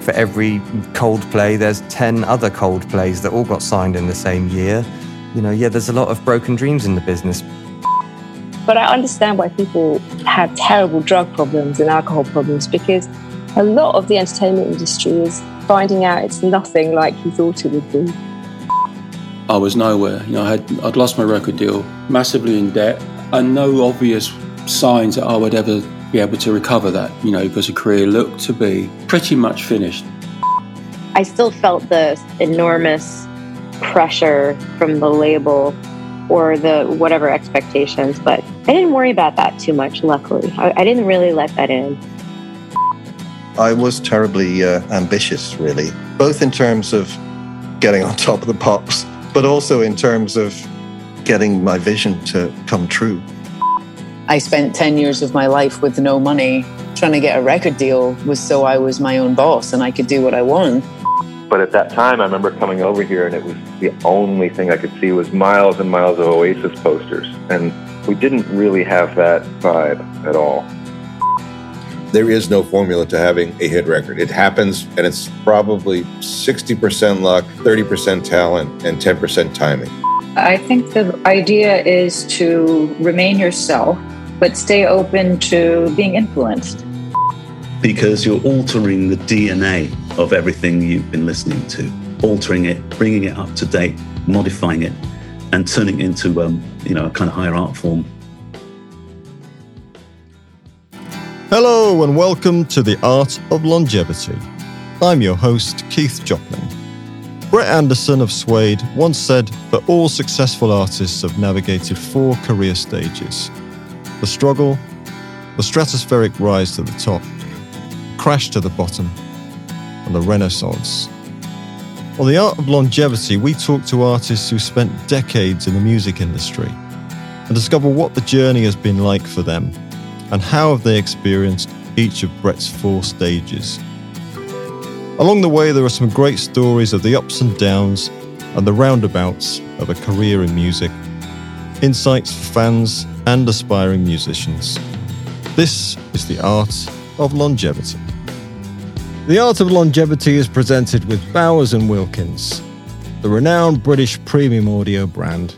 For every Coldplay, there's 10 other Coldplays that all got signed in the same year. There's a lot of broken dreams in the business. But I understand why people have terrible drug problems and alcohol problems, because a lot of the entertainment industry is finding out it's nothing like you thought it would be. I was nowhere. I'd lost my record deal, massively in debt, and no obvious signs that I would ever be able to recover that, because the career looked to be pretty much finished. I still felt the enormous pressure from the label or the whatever expectations, but I didn't worry about that too much, luckily. I didn't really let that in. I was terribly ambitious, really, both in terms of getting on top of the pops, but also in terms of getting my vision to come true. I spent 10 years of my life with no money. Trying to get a record deal was so I was my own boss and I could do what I want. But at that time, I remember coming over here and it was the only thing I could see was miles and miles of Oasis posters. And we didn't really have that vibe at all. There is no formula to having a hit record. It happens, and it's probably 60% luck, 30% talent, and 10% timing. I think the idea is to remain yourself, but stay open to being influenced. Because you're altering the DNA of everything you've been listening to, altering it, bringing it up to date, modifying it, and turning it into a kind of higher art form. Hello and welcome to The Art of Longevity. I'm your host, Keith Joplin. Brett Anderson of Suede once said that all successful artists have navigated 4 career stages: the struggle, the stratospheric rise to the top, crash to the bottom, and the renaissance. On The Art of Longevity, we talk to artists who spent decades in the music industry and discover what the journey has been like for them and how have they experienced each of Brett's 4 stages. Along the way, there are some great stories of the ups and downs and the roundabouts of a career in music, insights for fans and aspiring musicians. This is The Art of Longevity. The Art of Longevity is presented with Bowers & Wilkins, the renowned British premium audio brand.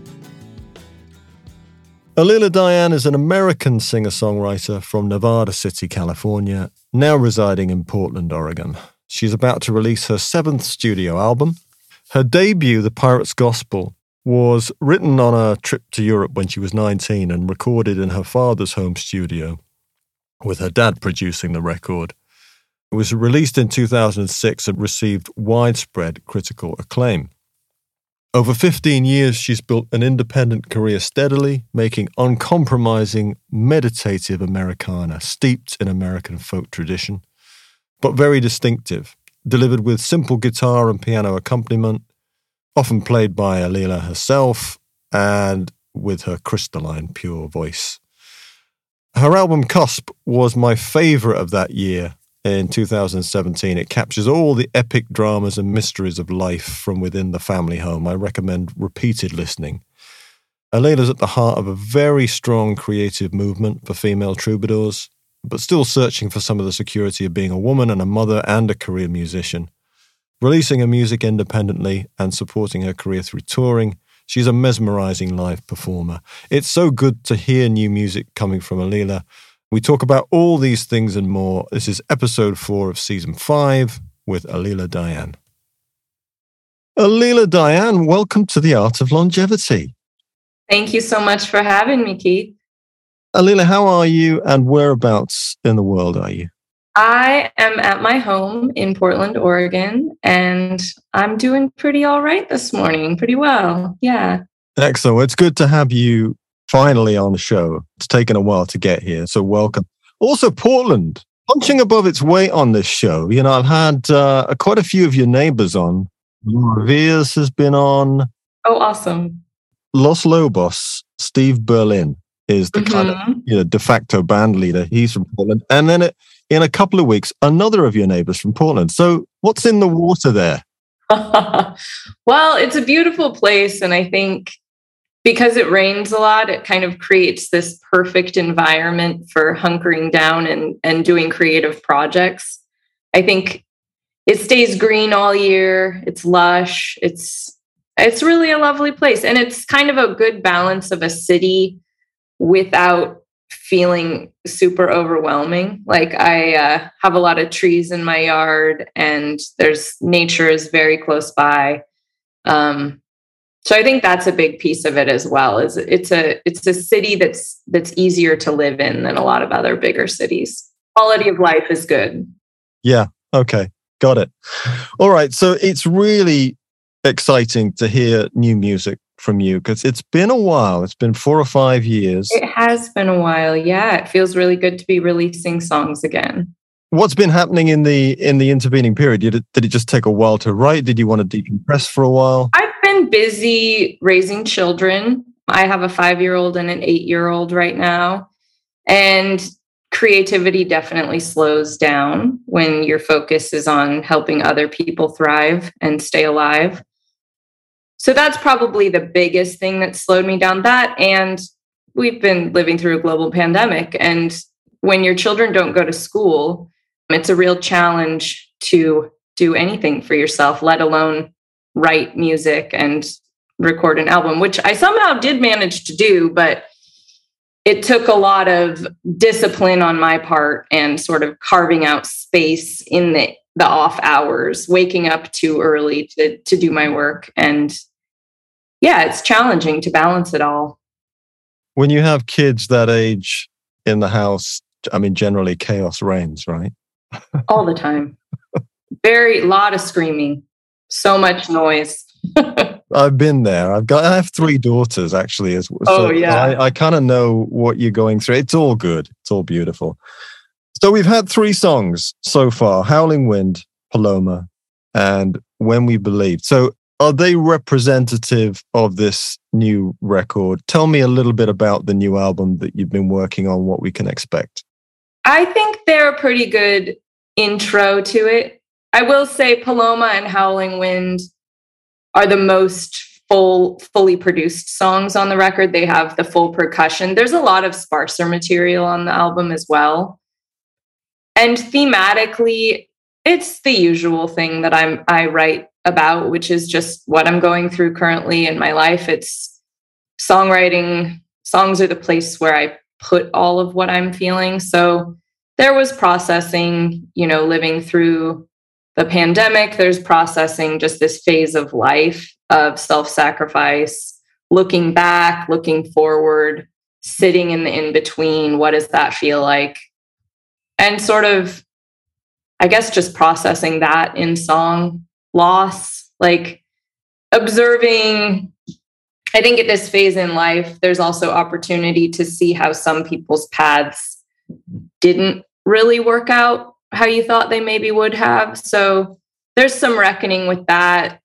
Alila Diane is an American singer-songwriter from Nevada City, California, now residing in Portland, Oregon. She's about to release her 7th studio album. Her debut, The Pirate's Gospel, was written on a trip to Europe when she was 19 and recorded in her father's home studio, with her dad producing the record. It was released in 2006 and received widespread critical acclaim. Over 15 years, she's built an independent career steadily, making uncompromising, meditative Americana, steeped in American folk tradition, but very distinctive, delivered with simple guitar and piano accompaniment, often played by Alila herself, and with her crystalline, pure voice. Her album Cusp was my favourite of that year. In 2017, it captures all the epic dramas and mysteries of life from within the family home. I recommend repeated listening. Alila's at the heart of a very strong creative movement for female troubadours, but still searching for some of the security of being a woman and a mother and a career musician. Releasing her music independently and supporting her career through touring, she's a mesmerising live performer. It's so good to hear new music coming from Alila. We talk about all these things and more. This is episode 4 of season 5 with Alila Diane. Alila Diane, welcome to The Art of Longevity. Thank you so much for having me, Keith. Alila, how are you and whereabouts in the world are you? I am at my home in Portland, Oregon, and I'm doing pretty all right this morning. Pretty well, yeah. Excellent. Well, it's good to have you finally on the show. It's taken a while to get here, so welcome. Also, Portland, punching above its weight on this show. You know, I've had quite a few of your neighbors on. Laura Viers has been on. Oh, awesome. Los Lobos, Steve Berlin is the kind of de facto band leader. He's from Portland. And then in a couple of weeks, another of your neighbors from Portland. So what's in the water there? Well, it's a beautiful place, and I think because it rains a lot, it kind of creates this perfect environment for hunkering down and doing creative projects. I think it stays green all year. It's lush. It's really a lovely place. And it's kind of a good balance of a city without feeling super overwhelming. Like I have a lot of trees in my yard and nature is very close by. So I think that's a big piece of it as well. Is it's a city that's easier to live in than a lot of other bigger cities. Quality of life is good. Yeah. Okay. Got it. All right. So it's really exciting to hear new music from you because it's been a while. It's been 4 or 5 years. It has been a while. Yeah. It feels really good to be releasing songs again. What's been happening in the intervening period? Did it just take a while to write? Did you want to decompress for a while? I've been busy raising children. I have a 5-year-old and an 8-year-old right now. And creativity definitely slows down when your focus is on helping other people thrive and stay alive. So that's probably the biggest thing that slowed me down. That, and we've been living through a global pandemic. And when your children don't go to school, it's a real challenge to do anything for yourself, let alone write music and record an album, which I somehow did manage to do, but it took a lot of discipline on my part and sort of carving out space in the off hours, waking up too early to do my work. And yeah, it's challenging to balance it all. When you have kids that age in the house, I mean, generally chaos reigns, right? All the time. Lot of screaming, so much noise. I've been there. I have 3 daughters actually as well. Oh, yeah. I kind of know what you're going through. It's all good. It's all beautiful. So we've had 3 songs so far: Howling Wind, Paloma, and When We Believed. So are they representative of this new record? Tell me a little bit about the new album that you've been working on, what we can expect. I think they're a pretty good intro to it. I will say Paloma and Howling Wind are the most fully produced songs on the record. They have the full percussion. There's a lot of sparser material on the album as well. And thematically, it's the usual thing that I write about, which is just what I'm going through currently in my life. It's songwriting. Songs are the place where I put all of what I'm feeling. So there was processing, living through the pandemic. There's processing just this phase of life of self-sacrifice, looking back, looking forward, sitting in the in-between. What does that feel like? And sort of, I guess, just processing that in song. Loss, like observing. I think at this phase in life, there's also opportunity to see how some people's paths didn't really work out how you thought they maybe would have. So there's some reckoning with that.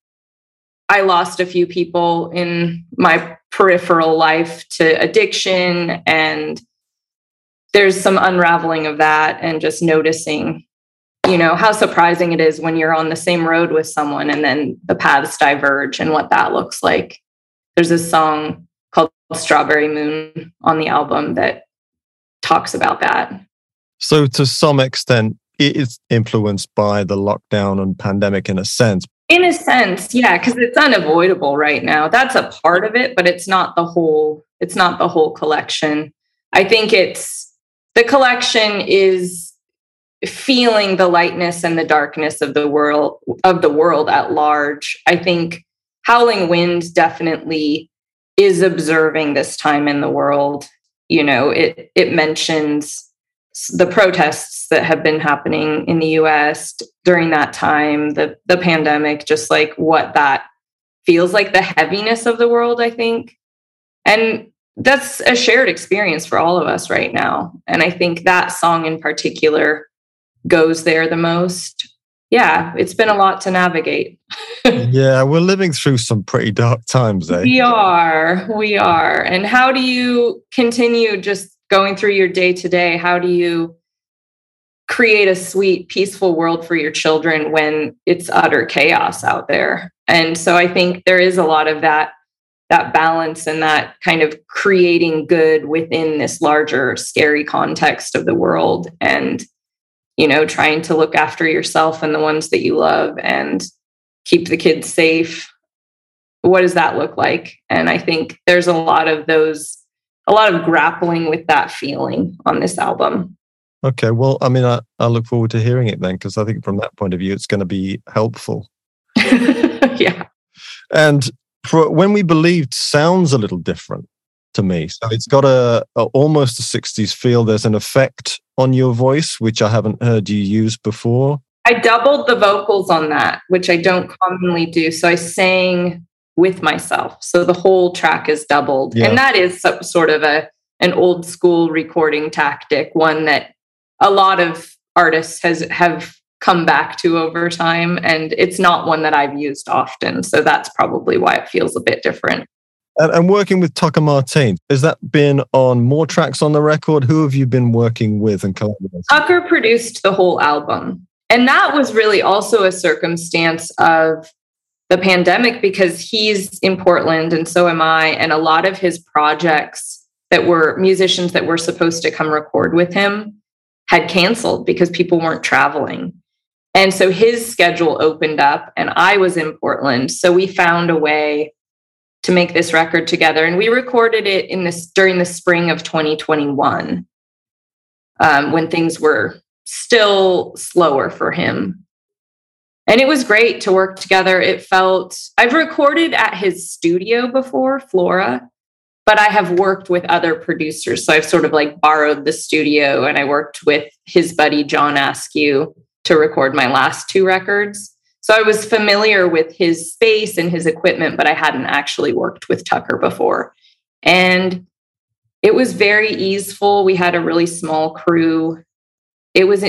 I lost a few people in my peripheral life to addiction, and there's some unraveling of that and just noticing, how surprising it is when you're on the same road with someone and then the paths diverge and what that looks like. There's a song called Strawberry Moon on the album that talks about that. So to some extent, it is influenced by the lockdown and pandemic in a sense. In a sense, yeah, because it's unavoidable right now. That's a part of it, but it's not the whole collection. I think the collection is feeling the lightness and the darkness of the world at large. I think Howling Wind definitely is observing this time in the world. It mentions the protests that have been happening in the US during that time, the pandemic, just like what that feels like, the heaviness of the world, I think. And that's a shared experience for all of us right now. And I think that song in particular goes there the most. Yeah, it's been a lot to navigate. Yeah, we're living through some pretty dark times, eh? We are. And how do you continue just going through your day to day? How do you create a sweet, peaceful world for your children when it's utter chaos out there? And so I think there is a lot of that balance and that kind of creating good within this larger, scary context of the world. And trying to look after yourself and the ones that you love and keep the kids safe. What does that look like? And I think there's a lot of grappling with that feeling on this album. Okay, well, I mean, I look forward to hearing it then, because I think from that point of view, it's going to be helpful. Yeah. And for When We Believed sounds a little different to me. So it's got almost a 60s feel. There's an effect on your voice, which I haven't heard you use before. I doubled the vocals on that, which I don't commonly do. So I sang with myself. So the whole track is doubled. Yeah. And that is sort of an old school recording tactic, one that a lot of artists have come back to over time. And it's not one that I've used often. So that's probably why it feels a bit different. And working with Tucker Martine, has that been on more tracks on the record? Who have you been working with and collaborating? Tucker produced the whole album. And that was really also a circumstance of the pandemic, because he's in Portland and so am I. And a lot of his projects that were musicians that were supposed to come record with him had canceled because people weren't traveling. And so his schedule opened up and I was in Portland. So we found a way to make this record together. And we recorded it during the spring of 2021, when things were still slower for him. And it was great to work together. I've recorded at his studio before, Flora, but I have worked with other producers. So I've sort of like borrowed the studio, and I worked with his buddy, John Askew, to record my last 2 records. So I was familiar with his space and his equipment, but I hadn't actually worked with Tucker before. And it was very easeful. We had a really small crew. It was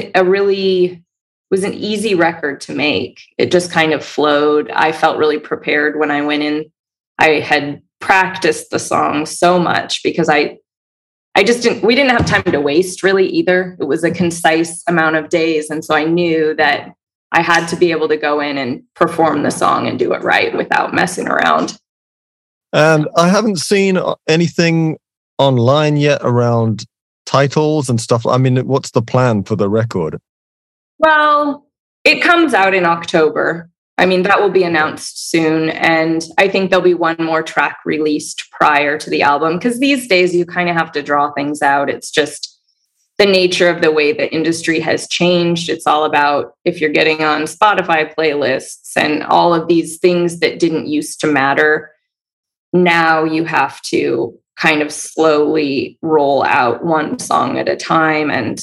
an easy record to make. It just kind of flowed. I felt really prepared when I went in. I had practiced the song so much because we didn't have time to waste really either. It was a concise amount of days. And so I knew that I had to be able to go in and perform the song and do it right without messing around. And I haven't seen anything online yet around titles and stuff. I mean, what's the plan for the record? Well, it comes out in October. I mean, that will be announced soon. And I think there'll be one more track released prior to the album, because these days you kind of have to draw things out. It's just the nature of the way the industry has changed. It's all about if you're getting on Spotify playlists and all of these things that didn't used to matter. Now you have to kind of slowly roll out one song at a time. And,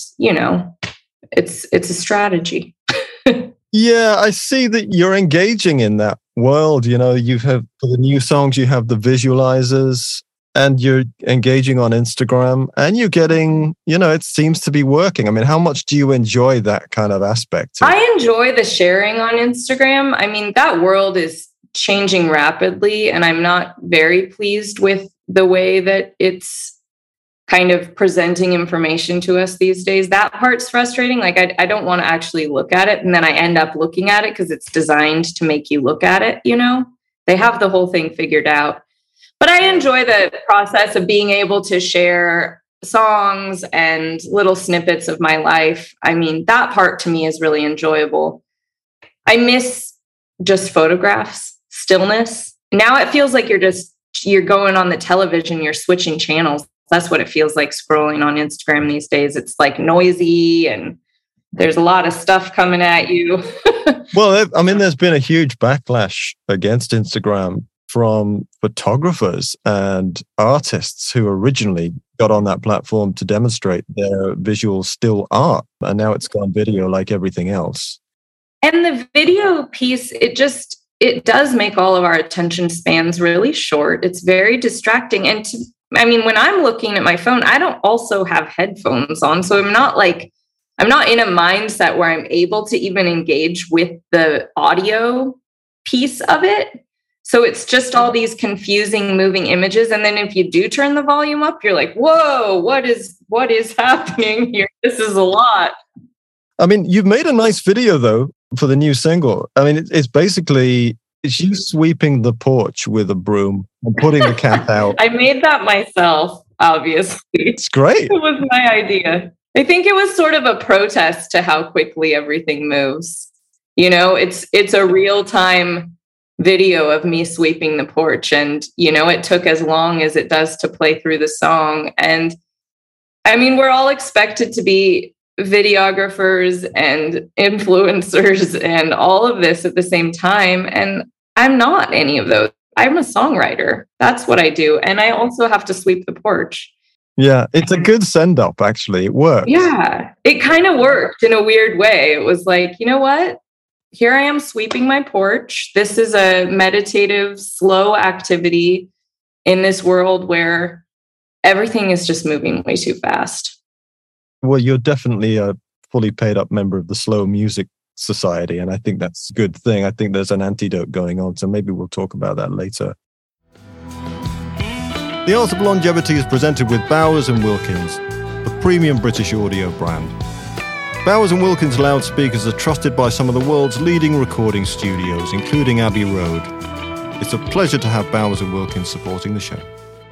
it's a strategy. Yeah, I see that you're engaging in that world. You have, for the new songs, you have the visualizers and you're engaging on Instagram and you're getting, it seems to be working. I mean, how much do you enjoy that kind of aspect? I enjoy the sharing on Instagram. I mean, that world is changing rapidly and I'm not very pleased with the way that it's kind of presenting information to us these days. That part's frustrating. Like I don't want to actually look at it. And then I end up looking at it because it's designed to make you look at it. They have the whole thing figured out, but I enjoy the process of being able to share songs and little snippets of my life. I mean, that part to me is really enjoyable. I miss just photographs, stillness. Now it feels like you're going on the television, you're switching channels. That's what it feels like scrolling on Instagram these days. It's like noisy and there's a lot of stuff coming at you. Well, I mean, there's been a huge backlash against Instagram from photographers and artists who originally got on that platform to demonstrate their visual still art. And now it's gone video like everything else. And the video piece, it does make all of our attention spans really short. It's very distracting. And when I'm looking at my phone, I don't also have headphones on. So I'm not in a mindset where I'm able to even engage with the audio piece of it. So it's just all these confusing moving images. And then if you do turn the volume up, you're like, whoa, what is happening here? This is a lot. I mean, you've made a nice video though for the new single. I mean, it's you sweeping the porch with a broom and putting the cat out. I made that myself, obviously. It's great. It was my idea. I think it was sort of a protest to how quickly everything moves. You know, it's a real-time video of me sweeping the porch, and, you know, it took as long as it does to play through the song. And I mean, we're all expected to be videographers and influencers and all of this at the same time. And I'm not any of those. I'm a songwriter. That's what I do. And I also have to sweep the porch. Yeah, it's a good send up, actually. It works. Yeah, it kind of worked in a weird way. It was like, you know what? Here I am sweeping my porch. This is a meditative, slow activity in this world where everything is just moving way too fast. Well, you're definitely a fully paid up member of the Slow Music Society, and I think that's a good thing. I think there's an antidote going on, so maybe we'll talk about that later. The Art of Longevity is presented with Bowers & Wilkins, the premium British audio brand. Bowers & Wilkins loudspeakers are trusted by some of the world's leading recording studios, including Abbey Road. It's a pleasure to have Bowers & Wilkins supporting the show.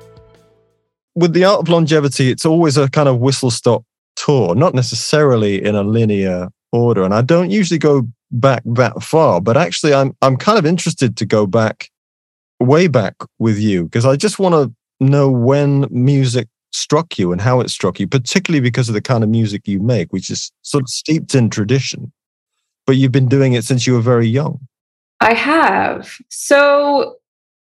With The Art of Longevity, it's always a kind of whistle-stop tour, not necessarily in a linear order. And I don't usually go back that far, but actually I'm kind of interested to go back, way back with you, because I just want to know when music struck you and how it struck you, particularly because of the kind of music you make, which is sort of steeped in tradition. But you've been doing it since you were very young. I have. So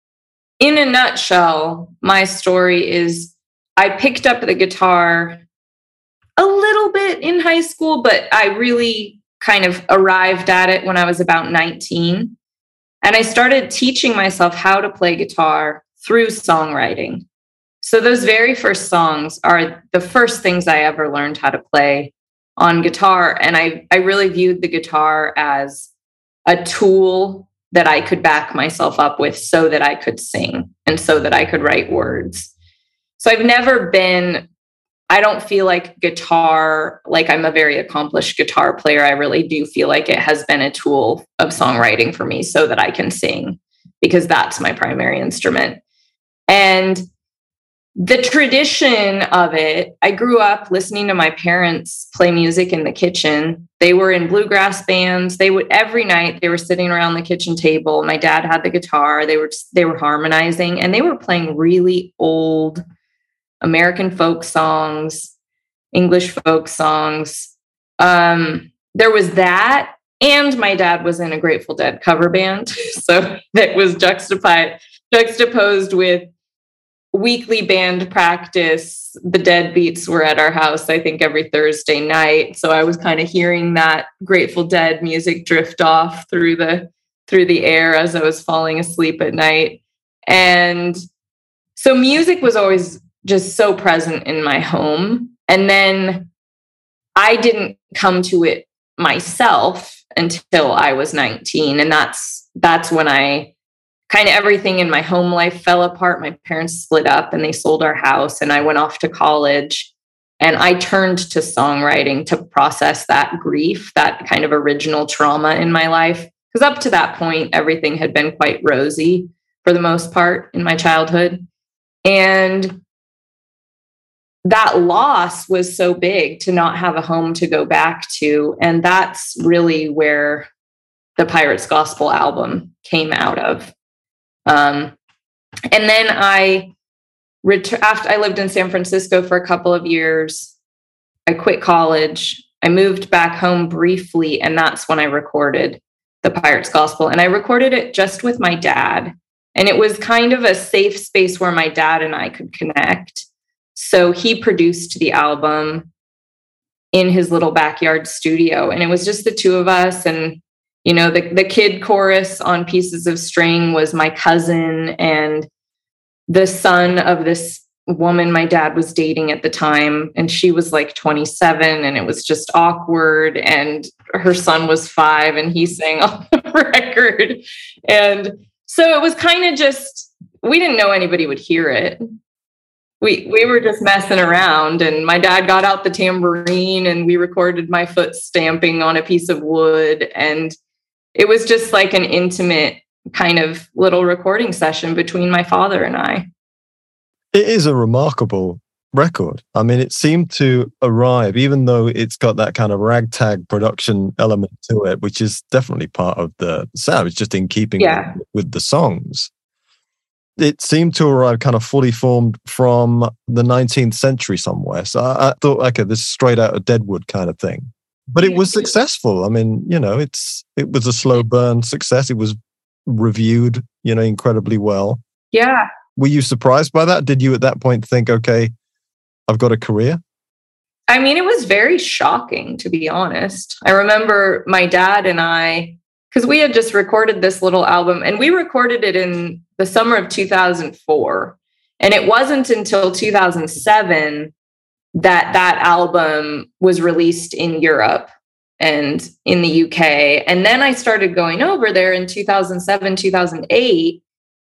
in a nutshell, my story is I picked up the guitar a little bit in high school, but I really kind of arrived at it when I was about 19. And I started teaching myself how to play guitar through songwriting. So those very first songs are the first things I ever learned how to play on guitar. And I really viewed the guitar as a tool that I could back myself up with so that I could sing and so that I could write words. So I've never been, I don't feel like guitar, like I'm a very accomplished guitar player. I really do feel like it has been a tool of songwriting for me so that I can sing, because that's my primary instrument. And the tradition of it, I grew up listening to my parents play music in the kitchen. They were in bluegrass bands. They would, every night they were sitting around the kitchen table. My dad had the guitar. They were harmonizing, and they were playing really old American folk songs, English folk songs. There was that. And my dad was in a Grateful Dead cover band. So that was juxtaposed with weekly band practice. The Deadbeats were at our house, I think, every Thursday night. So I was kind of hearing that Grateful Dead music drift off through the air as I was falling asleep at night. And so music was always just so present in my home. And then I didn't come to it myself until I was 19. And that's when I kind of everything in my home life fell apart. My parents split up and they sold our house, and I went off to college, and I turned to songwriting to process that grief, that kind of original trauma in my life. Because up to that point, everything had been quite rosy for the most part in my childhood. And that loss was so big to not have a home to go back to. And that's really where the Pirates Gospel album came out of. And then after I lived in San Francisco for a couple of years, I quit college. I moved back home briefly, and that's when I recorded the Pirates Gospel. And I recorded it just with my dad. And it was kind of a safe space where my dad and I could connect. So he produced the album in his little backyard studio, and it was just the two of us. And you know, the kid chorus on Pieces of String was my cousin and the son of this woman my dad was dating at the time. And she was like 27, and it was just awkward. And her son was 5, and he sang on the record. And so it was kind of just, we didn't know anybody would hear it. We were just messing around, and my dad got out the tambourine, and we recorded my foot stamping on a piece of wood. And it was just like an intimate kind of little recording session between my father and I. It is a remarkable record. I mean, it seemed to arrive, even though it's got that kind of ragtag production element to it, which is definitely part of the sound. It's just in keeping with the songs. It seemed to arrive kind of fully formed from the 19th century somewhere. So I thought, okay, this is straight out of Deadwood kind of thing. But it was successful. I mean, you know, it was a slow burn success. It was reviewed, you know, incredibly well. Yeah. Were you surprised by that? Did you at that point think, okay, I've got a career? I mean, it was very shocking, to be honest. I remember my dad and I, because we had just recorded this little album, and we recorded it in the summer of 2004. And it wasn't until 2007 that album was released in Europe and in the UK. And then I started going over there in 2007, 2008.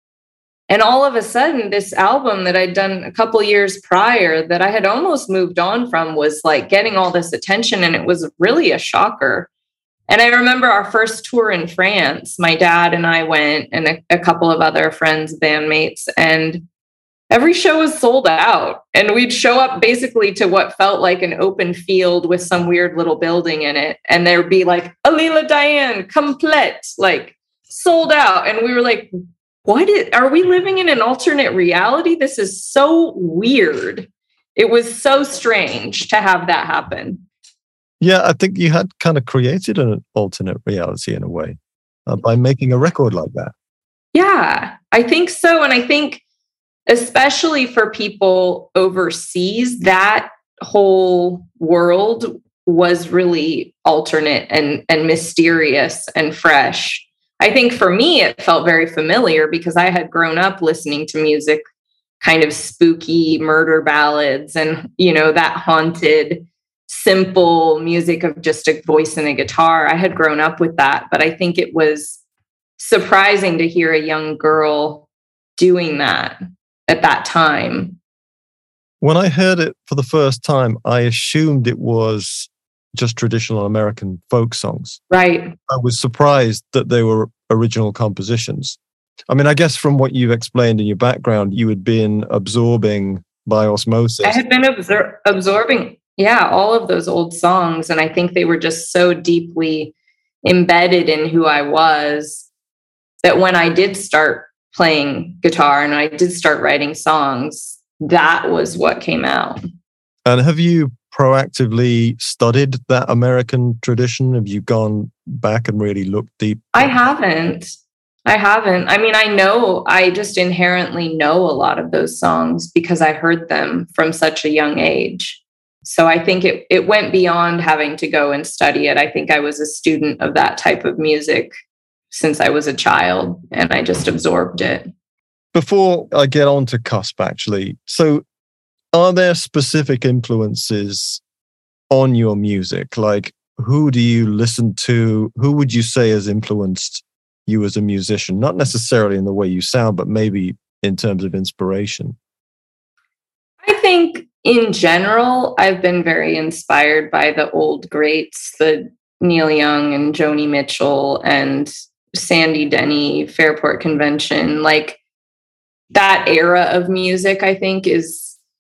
And all of a sudden, this album that I'd done a couple years prior that I had almost moved on from was like getting all this attention. And it was really a shocker. And I remember our first tour in France, my dad and I went, and a couple of other friends, bandmates, and every show was sold out. And we'd show up basically to what felt like an open field with some weird little building in it. And there'd be like, Alila Diane, complete, like sold out. And we were like, are we living in an alternate reality? This is so weird. It was so strange to have that happen. Yeah, I think you had kind of created an alternate reality in a way by making a record like that. Yeah, I think so. And I think especially for people overseas, that whole world was really alternate and mysterious and fresh. I think for me, it felt very familiar because I had grown up listening to music, kind of spooky murder ballads and, you know, that haunted, simple music of just a voice and a guitar. I had grown up with that, but I think it was surprising to hear a young girl doing that at that time. When I heard it for the first time, I assumed it was just traditional American folk songs. Right. I was surprised that they were original compositions. I mean, I guess from what you've explained in your background, you had been absorbing by osmosis. I had been absorbing, all of those old songs. And I think they were just so deeply embedded in who I was that when I did start playing guitar and I did start writing songs, that was what came out. And have you proactively studied that American tradition? Have you gone back and really looked deep? I haven't. I mean, I just inherently know a lot of those songs because I heard them from such a young age. So I think it went beyond having to go and study it. I think I was a student of that type of music since I was a child, and I just absorbed it. Before I get on to Cusp, actually, so are there specific influences on your music? Like, who do you listen to? Who would you say has influenced you as a musician? Not necessarily in the way you sound, but maybe in terms of inspiration. I think in general, I've been very inspired by the old greats, the Neil Young and Joni Mitchell and Sandy Denny, Fairport Convention. Like that era of music, I think is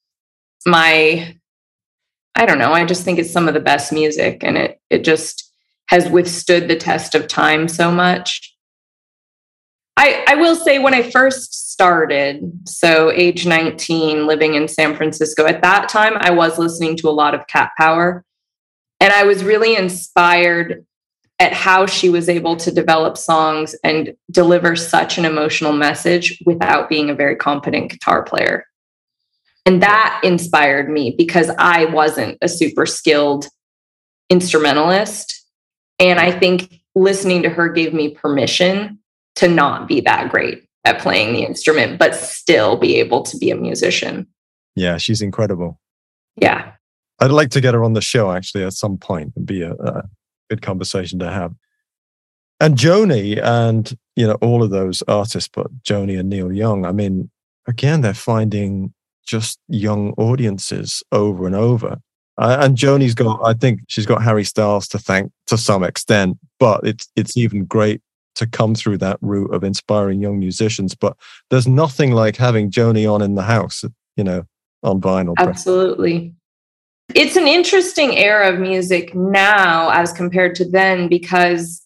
I just think it's some of the best music, and it just has withstood the test of time so much. I will say when I first started, so age 19, living in San Francisco, at that time, I was listening to a lot of Cat Power, and I was really inspired at how she was able to develop songs and deliver such an emotional message without being a very competent guitar player. And that inspired me because I wasn't a super skilled instrumentalist. And I think listening to her gave me permission to not be that great at playing the instrument, but still be able to be a musician. Yeah, she's incredible. Yeah. I'd like to get her on the show actually at some point. It'd be a good conversation to have. And Joni and, all of those artists, but Joni and Neil Young, I mean, again, they're finding just young audiences over and over. And Joni's I think she's got Harry Styles to thank to some extent, but it's even great to come through that route of inspiring young musicians. But there's nothing like having Joni on in the house, on vinyl. Absolutely. It's an interesting era of music now as compared to then, because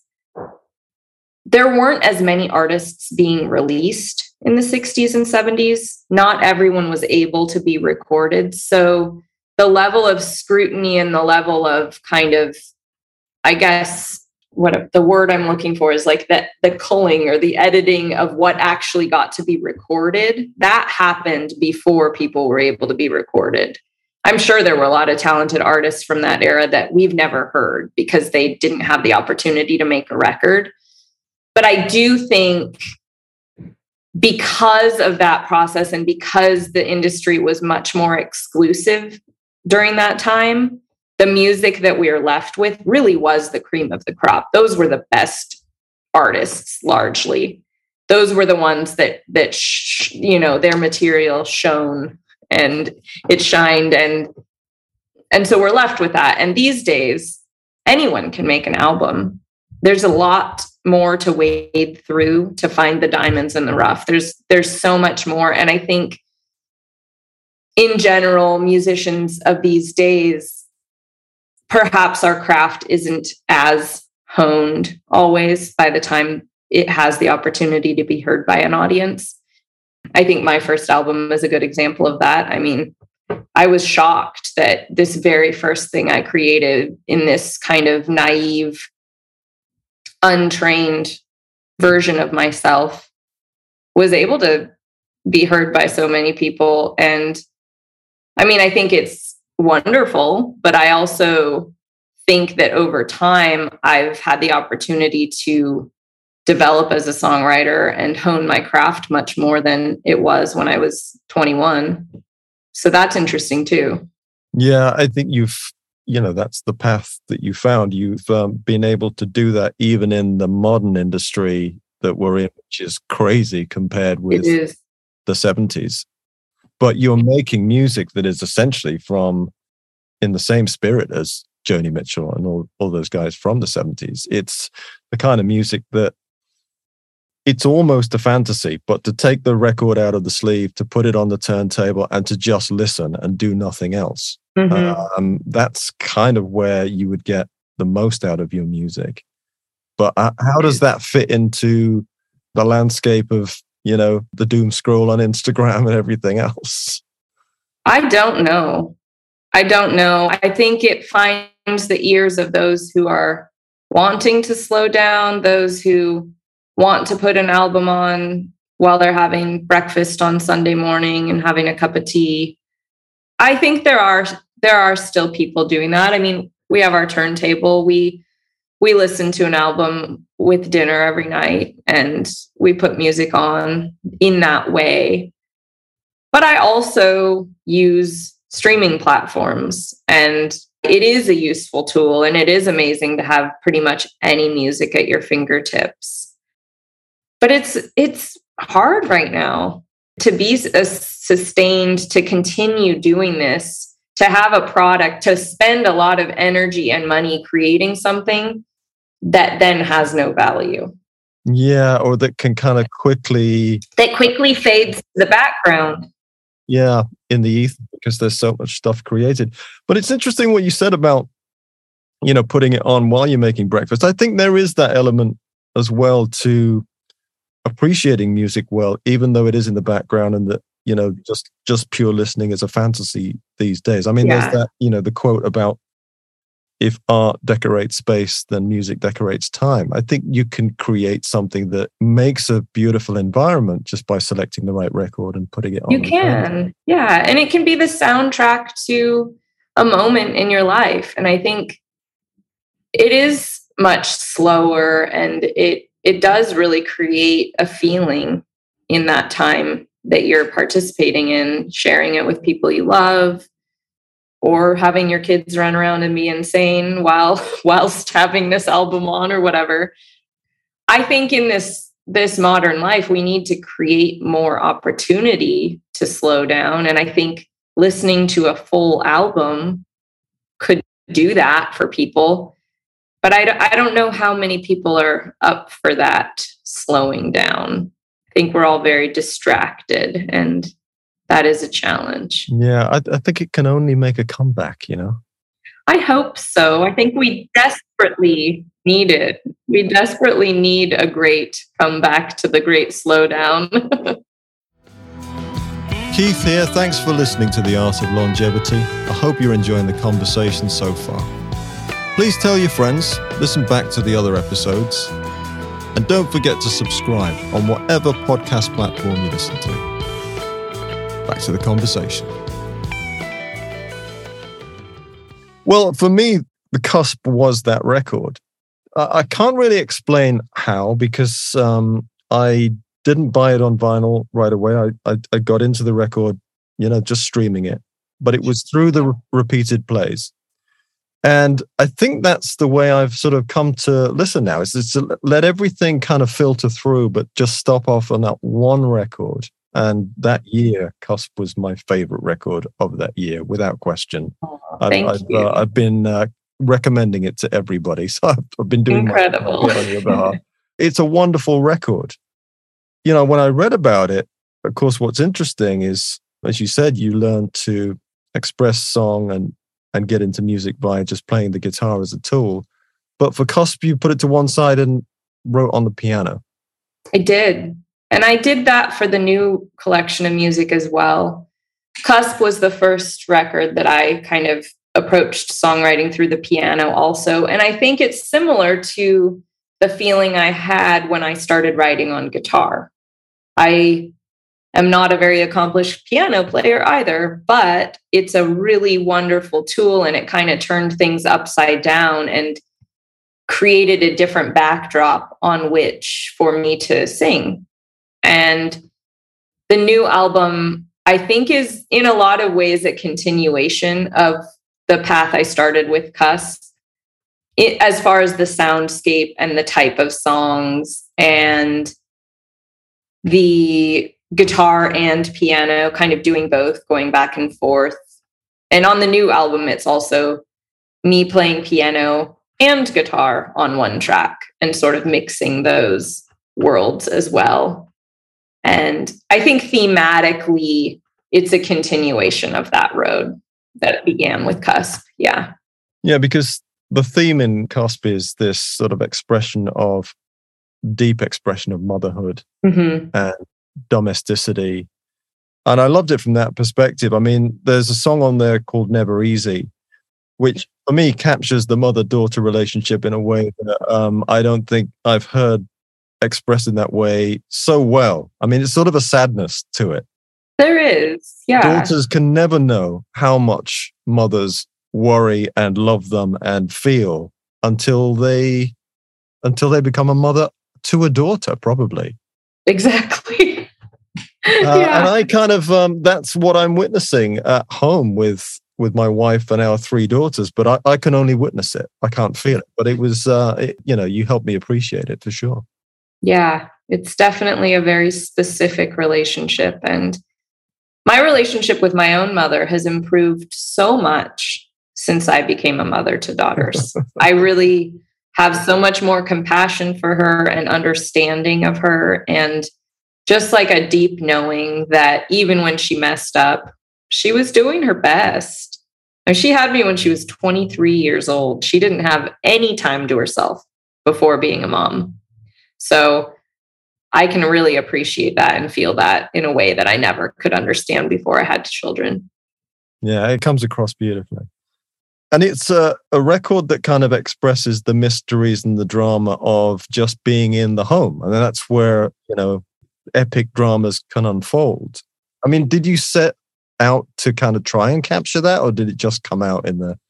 there weren't as many artists being released in the 60s and 70s. Not everyone was able to be recorded. So the level of scrutiny and the level of kind of, I guess, what the word I'm looking for is like the culling or the editing of what actually got to be recorded, that happened before people were able to be recorded. I'm sure there were a lot of talented artists from that era that we've never heard because they didn't have the opportunity to make a record. But I do think because of that process and because the industry was much more exclusive during that time, the music that we are left with really was the cream of the crop. Those were the best artists, largely. Those were the ones that their material shone and it shined. And so we're left with that. And these days, anyone can make an album. There's a lot more to wade through to find the diamonds in the rough. There's so much more. And I think in general, musicians of these days, perhaps our craft isn't as honed always by the time it has the opportunity to be heard by an audience. I think my first album is a good example of that. I mean, I was shocked that this very first thing I created in this kind of naive, untrained version of myself was able to be heard by so many people. And I mean, I think it's wonderful, but I also think that over time, I've had the opportunity to develop as a songwriter and hone my craft much more than it was when I was 21. So that's interesting too. Yeah, I think that's the path that you found. You've been able to do that even in the modern industry that we're in, which is crazy compared with the 70s. But you're making music that is essentially in the same spirit as Joni Mitchell and all those guys from the 70s. It's the kind of music that it's almost a fantasy, but to take the record out of the sleeve, to put it on the turntable and to just listen and do nothing else. Mm-hmm. That's kind of where you would get the most out of your music. But how does that fit into the landscape of, the doom scroll on Instagram and everything else? I don't know. I think it finds the ears of those who are wanting to slow down, those who want to put an album on while they're having breakfast on Sunday morning and having a cup of tea. I think there are still people doing that. I mean, we have our turntable. We listen to an album with dinner every night and we put music on in that way. But I also use streaming platforms, and it is a useful tool, and it is amazing to have pretty much any music at your fingertips. But it's hard right now to be sustained, to continue doing this, to have a product, to spend a lot of energy and money creating something that then has no value. Yeah, or that can kind of quickly fades to the background. Yeah, in the ether, because there's so much stuff created. But it's interesting what you said about, putting it on while you're making breakfast. I think there is that element as well to appreciating music well, even though it is in the background and that, just pure listening is a fantasy these days. I mean, There's that, the quote about if art decorates space, then music decorates time. I think you can create something that makes a beautiful environment just by selecting the right record and putting it on. You can. Yeah. And it can be the soundtrack to a moment in your life. And I think it is much slower, and it does really create a feeling in that time that you're participating in, sharing it with people you love, or having your kids run around and be insane whilst having this album on or whatever. I think in this modern life, we need to create more opportunity to slow down. And I think listening to a full album could do that for people. But I don't know how many people are up for that slowing down. I think we're all very distracted, and that is a challenge. Yeah, I think it can only make a comeback, I hope so. I think we desperately need it. We desperately need a great comeback to the great slowdown. Keith here. Thanks for listening to The Art of Longevity. I hope you're enjoying the conversation so far. Please tell your friends, listen back to the other episodes, and don't forget to subscribe on whatever podcast platform you listen to. Back to the conversation. Well, for me, The Cusp was that record. I can't really explain how, because I didn't buy it on vinyl right away. I got into the record, just streaming it. But it was through the repeated plays. And I think that's the way I've sort of come to listen now, is to let everything kind of filter through, but just stop off on that one record. And that year, Cusp was my favorite record of that year, without question. I've been recommending it to everybody. So I've been doing incredible my on your behalf. It's a wonderful record. When I read about it, of course, what's interesting is, as you said, you learn to express song and get into music by just playing the guitar as a tool. But for Cusp, you put it to one side and wrote on the piano. I did. And I did that for the new collection of music as well. Cusp was the first record that I kind of approached songwriting through the piano also. And I think it's similar to the feeling I had when I started writing on guitar. I am not a very accomplished piano player either, but it's a really wonderful tool, and it kind of turned things upside down and created a different backdrop on which for me to sing. And the new album, I think, is in a lot of ways a continuation of the path I started with Cusp, as far as the soundscape and the type of songs and the guitar and piano, kind of doing both, going back and forth. And on the new album, it's also me playing piano and guitar on one track and sort of mixing those worlds as well. And I think thematically, it's a continuation of that road that began with Cusp. Yeah. Yeah, because the theme in Cusp is this sort of deep expression of motherhood and domesticity. And I loved it from that perspective. I mean, there's a song on there called Never Easy, which for me captures the mother-daughter relationship in a way that I don't think I've heard expressed in that way so well. I mean, it's sort of a sadness to it. There is, yeah. Daughters can never know how much mothers worry and love them and feel until they become a mother to a daughter, probably. Exactly. And I kind of that's what I'm witnessing at home with my wife and our 3 daughters, but I can only witness it. I can't feel it. But it was you helped me appreciate it for sure. Yeah, it's definitely a very specific relationship. And my relationship with my own mother has improved so much since I became a mother to daughters. I really have so much more compassion for her and understanding of her, and just like a deep knowing that even when she messed up, she was doing her best. And she had me when she was 23 years old. She didn't have any time to herself before being a mom. So I can really appreciate that and feel that in a way that I never could understand before I had children. Yeah, it comes across beautifully. And it's a record that kind of expresses the mysteries and the drama of just being in the home. And that's where, epic dramas can unfold. I mean, did you set out to kind of try and capture that, or did it just come out in the...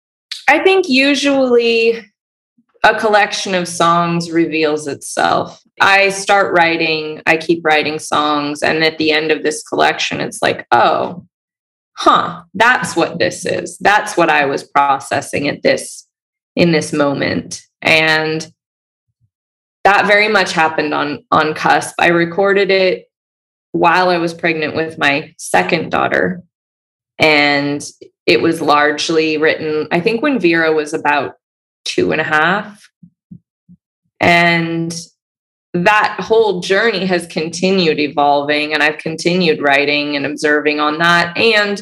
I think usually a collection of songs reveals itself. I start writing, I keep writing songs, and at the end of this collection, it's like, oh, that's what this is. That's what I was processing in this moment. And that very much happened on Cusp. I recorded it while I was pregnant with my second daughter. And it was largely written, I think, when Vera was about 2.5. And that whole journey has continued evolving, and I've continued writing and observing on that, and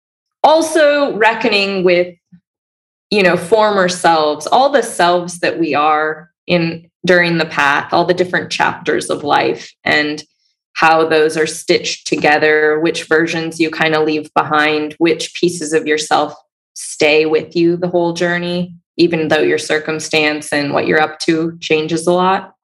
also reckoning with, former selves, all the selves that we are in during the path, all the different chapters of life, and how those are stitched together, which versions you kind of leave behind, which pieces of yourself stay with you the whole journey, even though your circumstance and what you're up to changes a lot.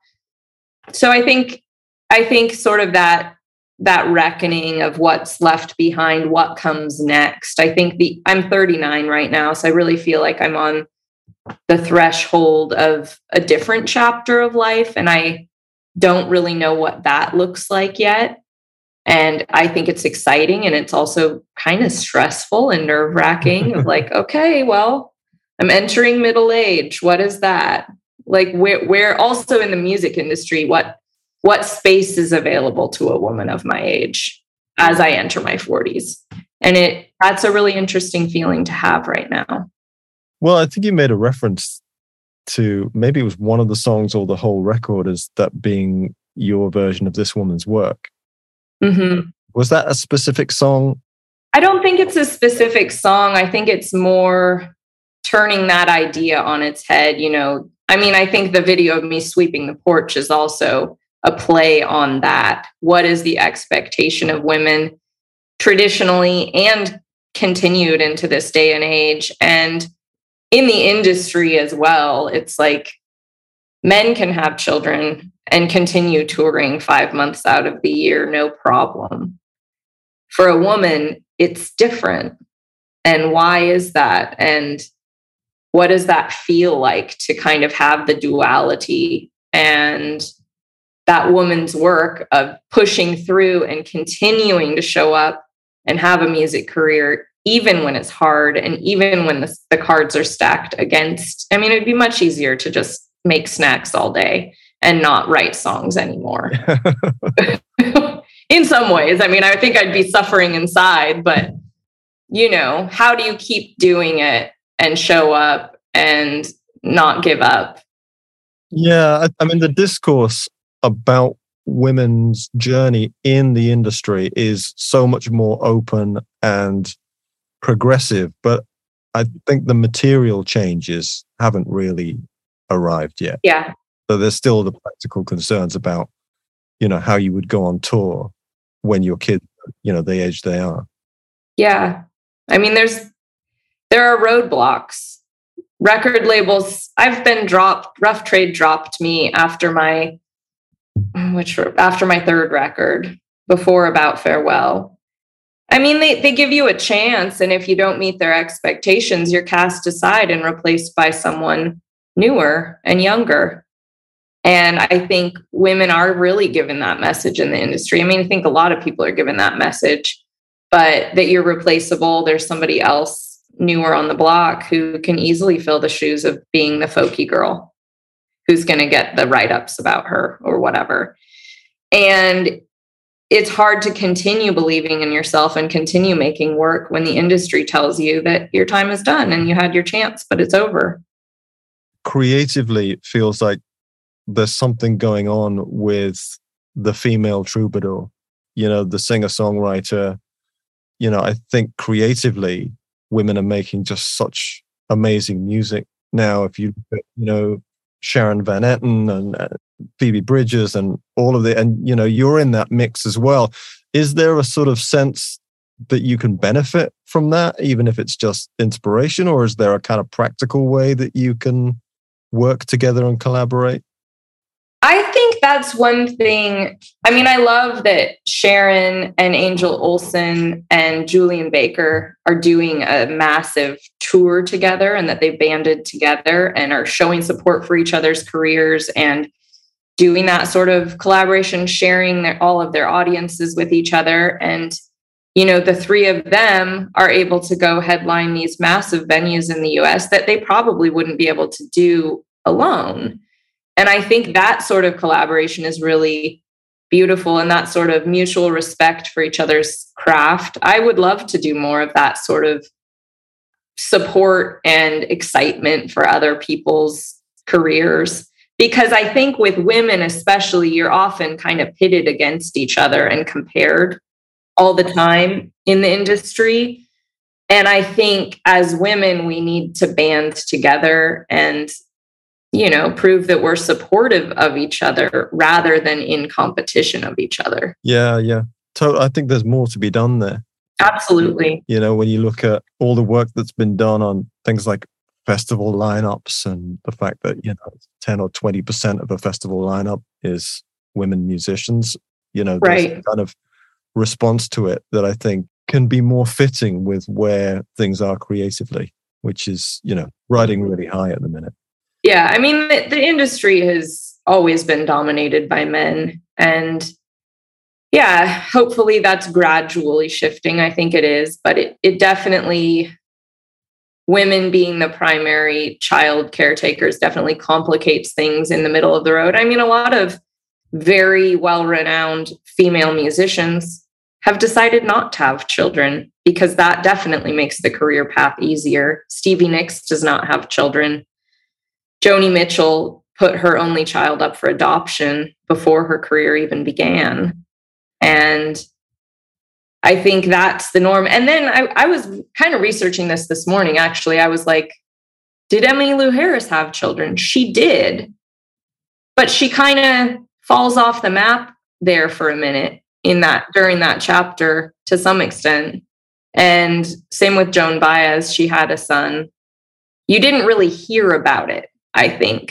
So I think sort of that reckoning of what's left behind, what comes next. I think I'm 39 right now, so I really feel like I'm on the threshold of a different chapter of life, and I don't really know what that looks like yet. And I think it's exciting, and it's also kind of stressful and nerve-wracking of like, okay, well, I'm entering middle age. What is that? Like, where also in the music industry, what space is available to a woman of my age as I enter my 40s? And that's a really interesting feeling to have right now. Well, I think you made a reference to, maybe it was one of the songs or the whole record as that being your version of this woman's work. Mm-hmm. Was that a specific song? I don't think it's a specific song. I think it's more turning that idea on its head. I think the video of me sweeping the porch is also a play on that. What is the expectation of women traditionally and continued into this day and age? And in the industry as well, it's like men can have children and continue touring 5 months out of the year, no problem. For a woman, it's different. And why is that? And what does that feel like to kind of have the duality and that woman's work of pushing through and continuing to show up and have a music career, even when it's hard and even when the cards are stacked against? It'd be much easier to just make snacks all day and not write songs anymore. In some ways, I think I'd be suffering inside, but how do you keep doing it and show up and not give up? Yeah, the discourse about women's journey in the industry is so much more open and progressive, but I think the material changes haven't really arrived yet. Yeah. So there's still the practical concerns about, how you would go on tour when your kids, the age they are. Yeah. There are roadblocks. Record labels, I've been dropped, Rough Trade dropped me after my third record, before About Farewell. They give you a chance, and if you don't meet their expectations, you're cast aside and replaced by someone newer and younger. And I think women are really given that message in the industry. I think a lot of people are given that message, but that you're replaceable. There's somebody else newer on the block who can easily fill the shoes of being the folky girl who's going to get the write-ups about her or whatever. And it's hard to continue believing in yourself and continue making work when the industry tells you that your time is done and you had your chance, but it's over. Creatively, it feels like there's something going on with the female troubadour, the singer-songwriter. I think creatively, women are making just such amazing music now. If you, Sharon Van Etten and Phoebe Bridgers and all of it, and you're in that mix as well. Is there a sort of sense that you can benefit from that, even if it's just inspiration, or is there a kind of practical way that you can work together and collaborate? I think that's one thing. I love that Sharon and Angel Olsen and Julian Baker are doing a massive tour together, and that they've banded together and are showing support for each other's careers and doing that sort of collaboration, sharing all of their audiences with each other. And, the three of them are able to go headline these massive venues in the US that they probably wouldn't be able to do alone. And I think that sort of collaboration is really beautiful, and that sort of mutual respect for each other's craft. I would love to do more of that sort of support and excitement for other people's careers. Because I think with women, especially, you're often kind of pitted against each other and compared all the time in the industry. And I think as women, we need to band together and, you know, prove that we're supportive of each other rather than in competition of each other. Yeah. I think there's more to be done there. Absolutely. You know, when you look at all the work that's been done on things like festival lineups and the fact that, you know, 10 or 20% of a festival lineup is women musicians, you know, there's a kind of response to it that I think can be more fitting with where things are creatively, which is, you know, riding really high at the minute. Yeah. I mean, the industry has always been dominated by men. And yeah, hopefully that's gradually shifting. I think it is, but it definitely, women being the primary child caretakers definitely complicates things in the middle of the road. I mean, a lot of very well-renowned female musicians have decided not to have children because that definitely makes the career path easier. Stevie Nicks does not have children. Joni Mitchell put her only child up for adoption before her career even began. And I think that's the norm. And then I was kind of researching this morning, actually. I was like, did Emmylou Harris have children? She did. But she kind of falls off the map there for a minute during that chapter to some extent. And same with Joan Baez. She had a son. You didn't really hear about it, I think.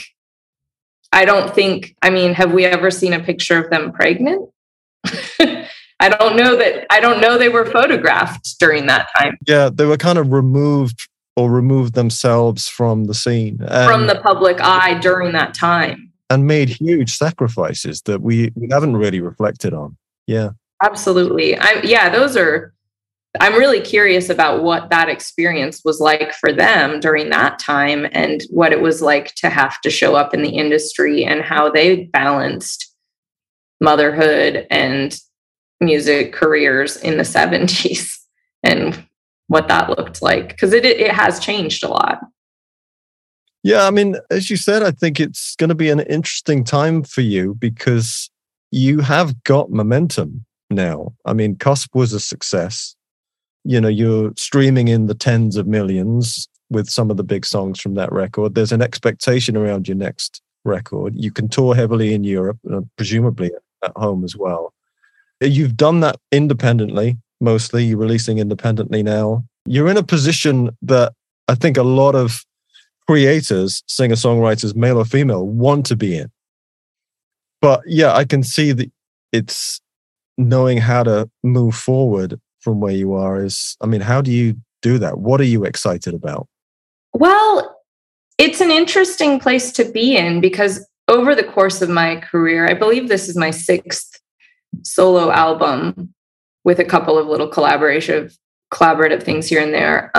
Have we ever seen a picture of them pregnant? I don't know they were photographed during that time. Yeah, they were kind of removed themselves from the scene. From the public eye during that time. And made huge sacrifices that we haven't really reflected on. Yeah. Absolutely. I'm really curious about what that experience was like for them during that time and what it was like to have to show up in the industry and how they balanced motherhood and music careers in the 70s and what that looked like, because it has changed a lot. Yeah, I mean, as you said, I think it's going to be an interesting time for you because you have got momentum now. I mean, Cusp was a success. You know, you're streaming in the tens of millions with some of the big songs from that record. There's an expectation around your next record. You can tour heavily in Europe, presumably at home as well. You've done that independently, mostly. You're releasing independently now. You're in a position that I think a lot of creators, singer-songwriters, male or female, want to be in. But yeah, I can see that it's knowing how to move forward from where you are how do you do that? What are you excited about? Well, it's an interesting place to be in because over the course of my career, I believe this is my 6th solo album with a couple of little collaborative things here and there.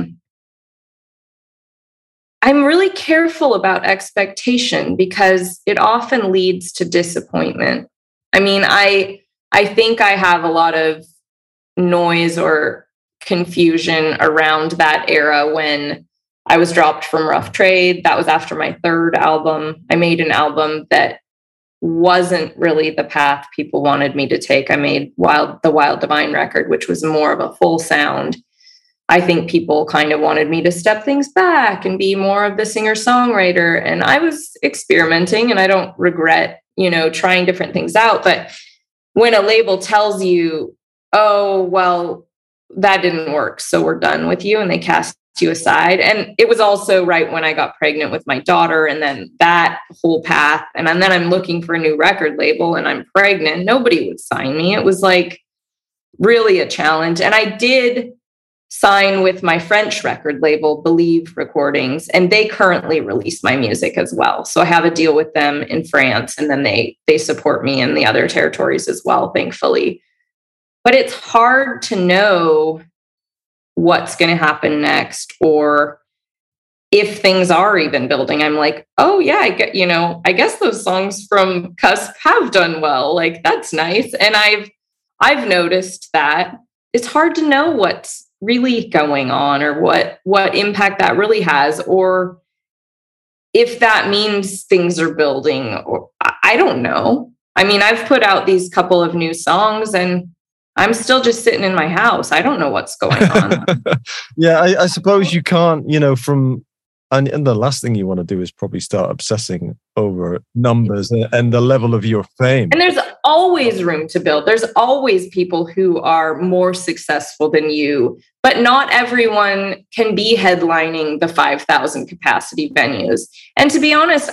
I'm really careful about expectation because it often leads to disappointment. I mean, I think I have a lot of noise or confusion around that era when I was dropped from Rough Trade. That was after my 3rd album. I made an album that wasn't really the path people wanted me to take. I made the Wild Divine record, which was more of a full sound. I think people kind of wanted me to step things back and be more of the singer-songwriter. And I was experimenting and I don't regret, trying different things out. But when a label tells you, oh, well, that didn't work, so we're done with you, and they cast you aside. And it was also right when I got pregnant with my daughter, and then that whole path. And then I'm looking for a new record label and I'm pregnant. Nobody would sign me. It was like really a challenge. And I did sign with my French record label, Believe Recordings, and they currently release my music as well. So I have a deal with them in France, and then they support me in the other territories as well, thankfully. But it's hard to know what's going to happen next, or if things are even building. I'm like, oh yeah, I guess those songs from Cusp have done well. Like, that's nice. And I've noticed that it's hard to know what's really going on or what impact that really has, or if that means things are building, or I don't know. I mean, I've put out these couple of new songs and I'm still just sitting in my house. I don't know what's going on. Yeah, I suppose you can't, and the last thing you want to do is probably start obsessing over numbers and the level of your fame. And there's always room to build. There's always people who are more successful than you, but not everyone can be headlining the 5,000 capacity venues. And to be honest,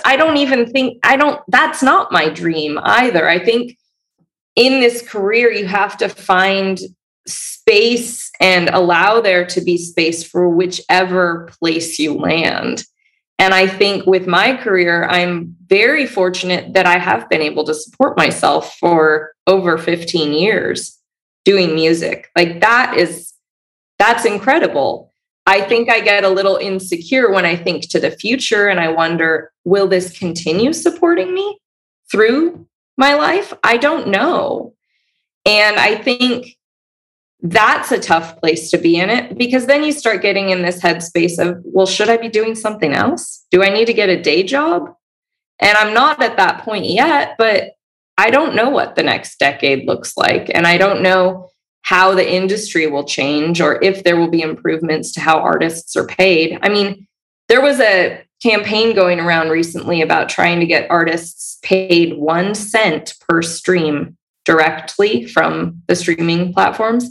that's not my dream either. I think in this career, you have to find space and allow there to be space for whichever place you land. And I think with my career, I'm very fortunate that I have been able to support myself for over 15 years doing music. Like that's incredible. I think I get a little insecure when I think to the future and I wonder, will this continue supporting me through my life? I don't know. And I think that's a tough place to be in it, because then you start getting in this headspace of, well, should I be doing something else? Do I need to get a day job? And I'm not at that point yet, but I don't know what the next decade looks like. And I don't know how the industry will change or if there will be improvements to how artists are paid. I mean, there was a campaign going around recently about trying to get artists paid 1 cent per stream directly from the streaming platforms.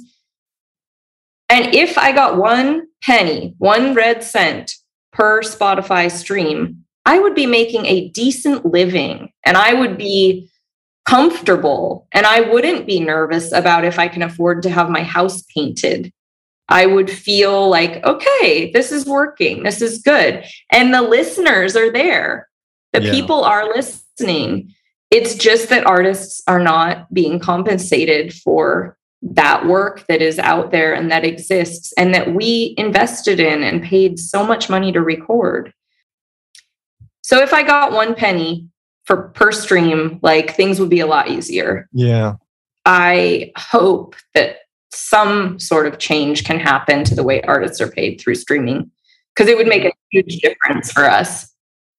And if I got 1 penny, 1 red cent per Spotify stream, I would be making a decent living and I would be comfortable and I wouldn't be nervous about if I can afford to have my house painted. I would feel like, okay, this is working. This is good. And the listeners are there. The people are listening. It's just that artists are not being compensated for that work that is out there and that exists and that we invested in and paid so much money to record. So if I got 1 penny per stream, like things would be a lot easier. Yeah. I hope that some sort of change can happen to the way artists are paid through streaming, because it would make a huge difference for us.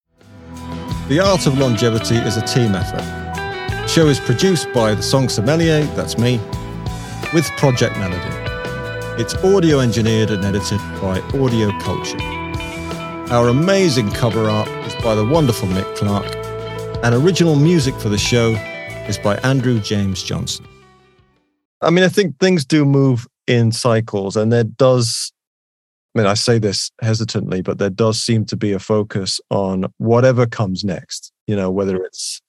The Art of Longevity is a team effort. The show is produced by The Song Sommelier, that's me, with Project Melody. It's audio engineered and edited by Audio Culture. Our amazing cover art is by the wonderful Nick Clark, and original music for the show is by Andrew James Johnson. I mean, I think things do move in cycles, and there does, I say this hesitantly, but there does seem to be a focus on whatever comes next, whether it's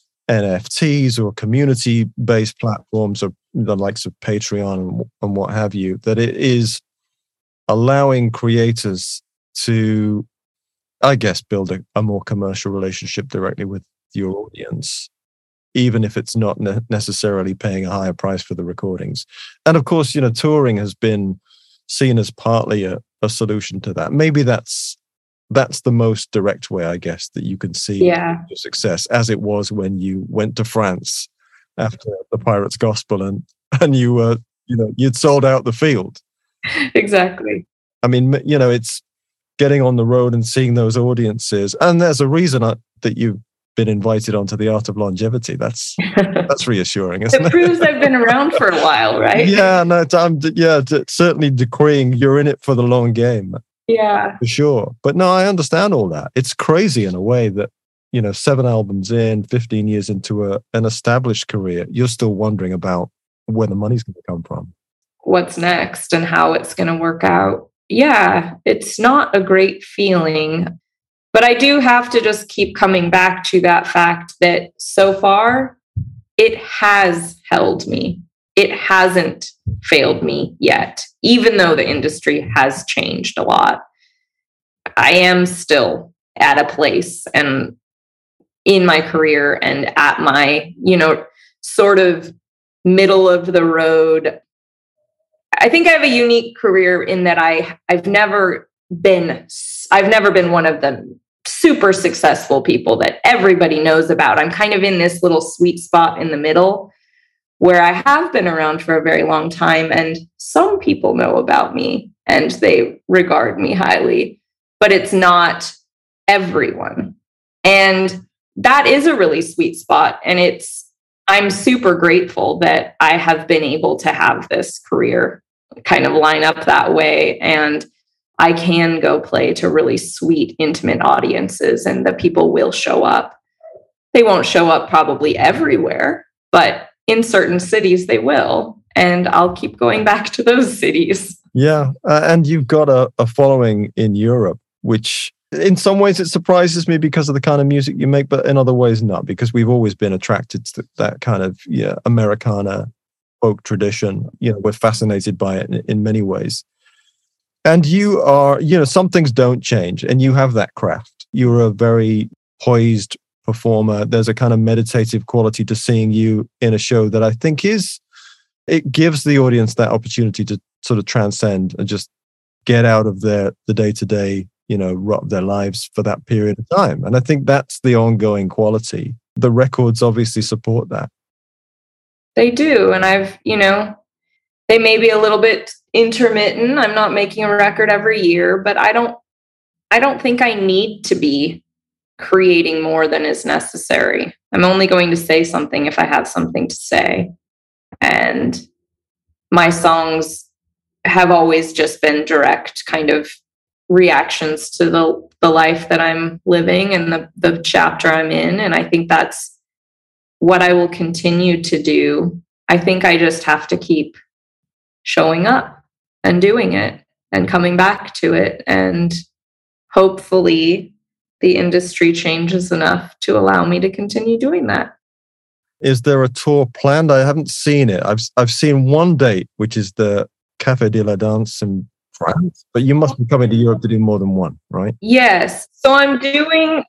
NFTs or community-based platforms or the likes of Patreon and what have you, that it allowing creators to, I guess, build a more commercial relationship directly with your audience, even if it's not necessarily paying a higher price for the recordings. And of course, touring has been seen as partly a solution to that. Maybe that's the most direct way, I guess, that you can see your success, as it was when you went to France after the Pirates Gospel and you were, you'd sold out the field. Exactly. I mean, it's getting on the road and seeing those audiences. And there's a reason that you've been invited onto The Art of Longevity. That's reassuring, isn't it? It proves I've been around for a while, right? Yeah, no, I'm certainly decreeing you're in it for the long game. Yeah. For sure. But no, I understand all that. It's crazy in a way that, 7 albums in, 15 years into an established career, you're still wondering about where the money's going to come from. What's next and how it's going to work out. Yeah, it's not a great feeling. But I do have to just keep coming back to that fact that so far, it has held me. It hasn't failed me yet, even though the industry has changed a lot. I am still at a place and in my career and at my, sort of middle of the road. I think I have a unique career in that I've never been one of the super successful people that everybody knows about. I'm kind of in this little sweet spot in the middle where I have been around for a very long time and some people know about me and they regard me highly, but it's not everyone. And that is a really sweet spot. And I'm super grateful that I have been able to have this career kind of line up that way. And I can go play to really sweet, intimate audiences, and the people will show up. They won't show up probably everywhere, but in certain cities they will. And I'll keep going back to those cities. Yeah. And you've got a following in Europe, which in some ways it surprises me because of the kind of music you make, but in other ways not, because we've always been attracted to that kind of Americana folk tradition. We're fascinated by it in many ways. And you are, some things don't change, and you have that craft. You're a very poised performer. There's a kind of meditative quality to seeing you in a show that I think it gives the audience that opportunity to sort of transcend and just get out of the day-to-day, their lives for that period of time. And I think that's the ongoing quality. The records obviously support that. They do. And they may be a little bit intermittent. I'm not making a record every year, but I don't think I need to be creating more than is necessary. I'm only going to say something if I have something to say. And my songs have always just been direct kind of reactions to the life that I'm living and the chapter I'm in. And I think that's what I will continue to do. I think I just have to keep showing up and doing it and coming back to it. And hopefully the industry changes enough to allow me to continue doing that. Is there a tour planned? I haven't seen it. I've seen one date, which is the Café de la Danse in France, but you must be coming to Europe to do more than one, right? Yes. So I'm doing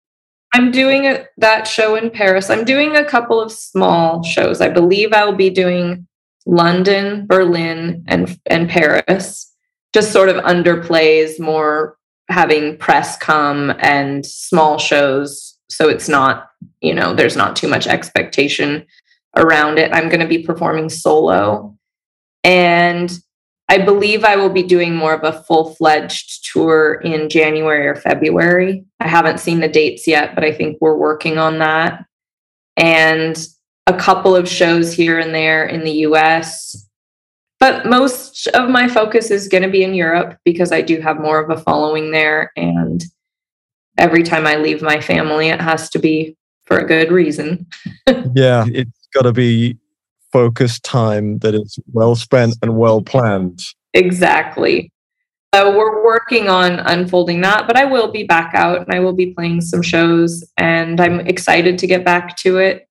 that show in Paris. I'm doing a couple of small shows. I believe I will be doing London, Berlin, and Paris, just sort of underplays, more having press come and small shows. So it's not, there's not too much expectation around it. I'm going to be performing solo. And I believe I will be doing more of a full-fledged tour in January or February. I haven't seen the dates yet, but I think we're working on that. And a couple of shows here and there in the US. But most of my focus is going to be in Europe because I do have more of a following there. And every time I leave my family, it has to be for a good reason. Yeah, it's got to be focused time that is well spent and well planned. Exactly. We're working on unfolding that, but I will be back out and I will be playing some shows, and I'm excited to get back to it.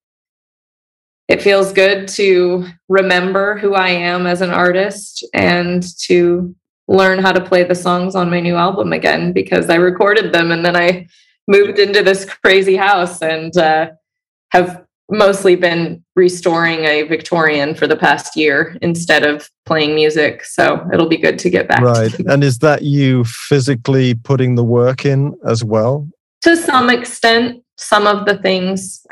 It feels good to remember who I am as an artist and to learn how to play the songs on my new album again, because I recorded them and then I moved into this crazy house and have mostly been restoring a Victorian for the past year instead of playing music. So it'll be good to get back. Right. And is that you physically putting the work in as well? To some extent, some of the things,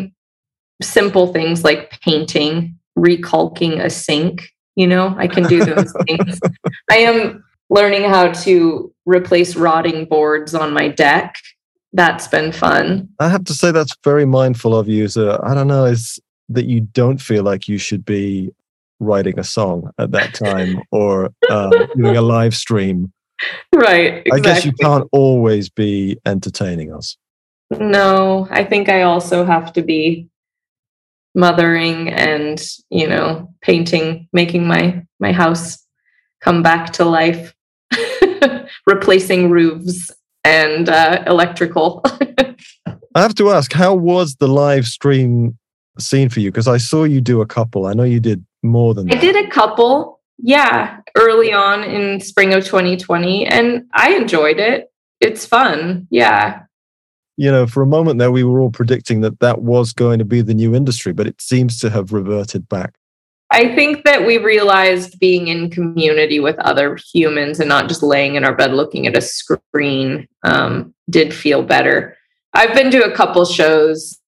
simple things like painting, recalking a sink, I can do those things. I am learning how to replace rotting boards on my deck. That's been fun. I have to say that's very mindful of you. So I don't know, is that you don't feel like you should be writing a song at that time or doing a live stream. Right. Exactly. I guess you can't always be entertaining us. No, I think I also have to be mothering and, painting, making my house come back to life, replacing roofs and electrical. I have to ask, how was the live stream scene for you? Because I saw you do a couple. I know you did more than that. I did a couple, early on in spring of 2020, and I enjoyed it. It's fun, yeah. For a moment there, we were all predicting that was going to be the new industry, but it seems to have reverted back. I think that we realized being in community with other humans and not just laying in our bed looking at a screen did feel better. I've been to a couple shows.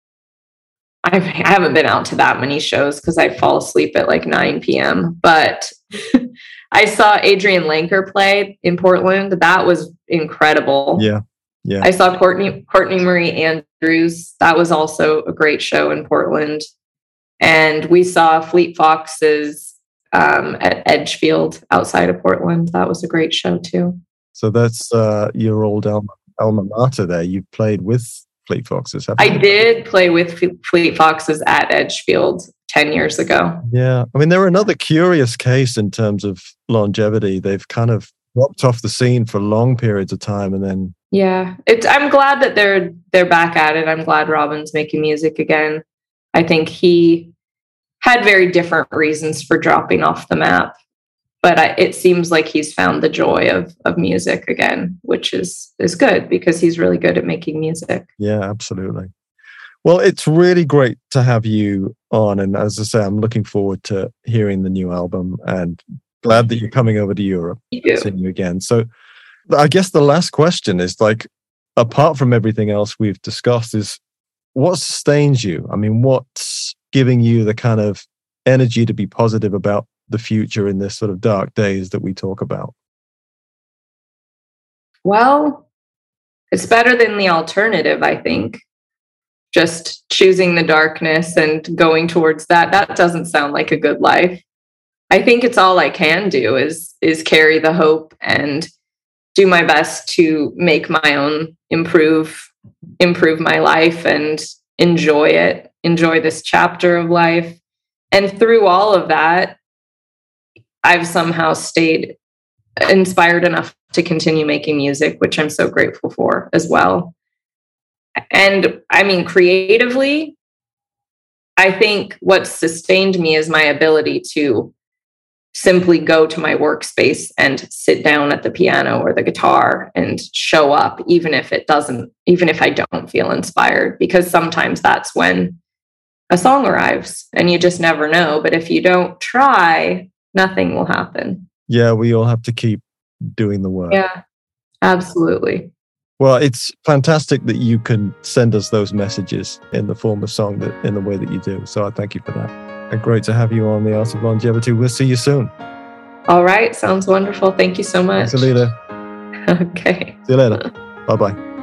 I haven't been out to that many shows because I fall asleep at like 9 p.m. But I saw Adrian Lenker play in Portland. That was incredible. Yeah. Yeah. I saw Courtney Marie Andrews. That was also a great show in Portland. And we saw Fleet Foxes at Edgefield outside of Portland. That was a great show too. So that's your old alma mater there. You played with Fleet Foxes, haven't you? I did play with Fleet Foxes at Edgefield 10 years ago. Yeah. I mean, they're another curious case in terms of longevity. They've kind of dropped off the scene for long periods of time and then... Yeah. I'm glad that they're back at it. I'm glad Robin's making music again. I think he had very different reasons for dropping off the map, but it seems like he's found the joy of music again, which is good because he's really good at making music. Yeah, absolutely. Well, it's really great to have you on. And as I say, I'm looking forward to hearing the new album and glad that you're coming over to Europe. Seeing you again. So I guess the last question is, like, apart from everything else we've discussed, is what sustains you? I mean, what's giving you the kind of energy to be positive about the future in this sort of dark days that we talk about? Well, it's better than the alternative, I think. Just choosing the darkness and going towards that doesn't sound like a good life. I think it's all I can do is carry the hope and do my best to make my own improve my life and enjoy this chapter of life. And through all of that, I've somehow stayed inspired enough to continue making music, which I'm so grateful for as well. And I mean, creatively, I think what sustained me is my ability to simply go to my workspace and sit down at the piano or the guitar and show up, even if I don't feel inspired, because sometimes that's when a song arrives and you just never know. But if you don't try, nothing will happen. Yeah, we all have to keep doing the work. Yeah, absolutely. Well, it's fantastic that you can send us those messages in the form of song in the way that you do. So I thank you for that. And great to have you on The Art of Longevity. We'll see you soon. All right. Sounds wonderful. Thank you so much. Thanks, Alida. Okay. See you later. Bye-bye.